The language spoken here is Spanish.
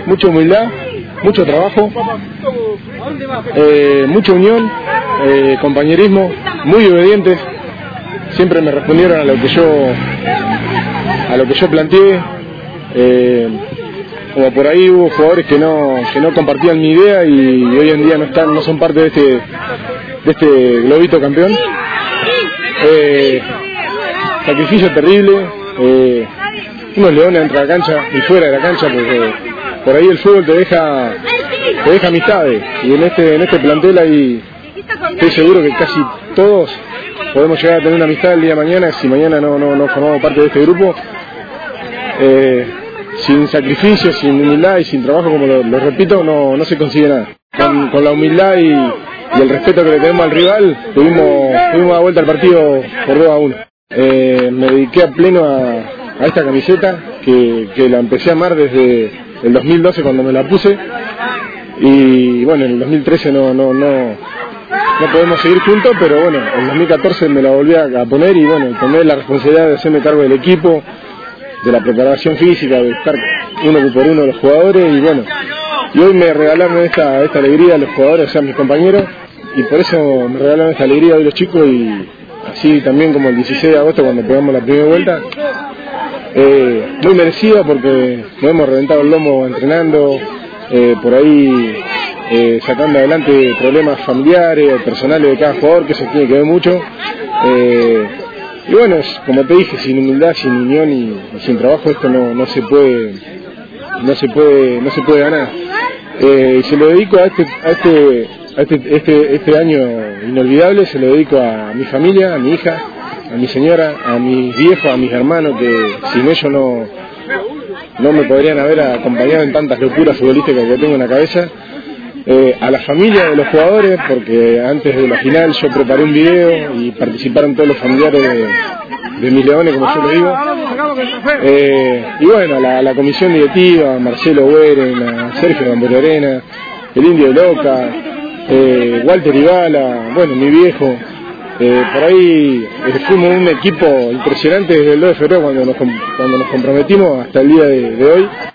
mucha humildad, mucho trabajo, mucha unión, compañerismo, muy obedientes. Siempre me respondieron a lo que yo planteé. Como por ahí hubo jugadores que no compartían mi idea y hoy en día no son parte de este globito campeón. Sacrificio terrible, unos leones dentro de la cancha y fuera de la cancha, porque por ahí el fútbol te deja amistades, y en este plantel ahí estoy seguro que casi todos podemos llegar a tener una amistad el día de mañana si mañana no formamos parte de este grupo. Sin sacrificio, sin humildad y sin trabajo, como lo repito, no se consigue nada. Con la humildad y el respeto que le tenemos al rival, pudimos dar vuelta al partido por 2-1. Me dediqué a pleno a esta camiseta, que la empecé a amar desde el 2012 cuando me la puse, y bueno, en el 2013 no podemos seguir juntos, pero bueno, en el 2014 me la volví a poner y bueno, tomé la responsabilidad de hacerme cargo del equipo, de la preparación física, de estar uno por uno los jugadores, y bueno, y hoy me regalaron esta alegría a los jugadores, o sea, mis compañeros, y por eso me regalaron esta alegría hoy los chicos, y así también como el 16 de agosto cuando pegamos la primera vuelta, muy merecida porque nos hemos reventado el lomo entrenando, por ahí sacando adelante problemas familiares o personales de cada jugador, que se tiene que ver mucho. Y bueno, como te dije, sin humildad, sin unión y sin trabajo esto no se puede ganar. Y se lo dedico a este año inolvidable, se lo dedico a mi familia, a mi hija, a mi señora, a mis viejos, a mis hermanos, que sin ellos no me podrían haber acompañado en tantas locuras futbolísticas que tengo en la cabeza. A la familia de los jugadores, porque antes de la final yo preparé un video y participaron todos los familiares de mis leones, como yo le digo. Y bueno, a la comisión directiva, a Marcelo Hueren, a Sergio Gambororena, el Indio de Loca, Walter Ibala, bueno, mi viejo. Por ahí fuimos un equipo impresionante desde el 2 de febrero cuando nos comprometimos hasta el día de hoy.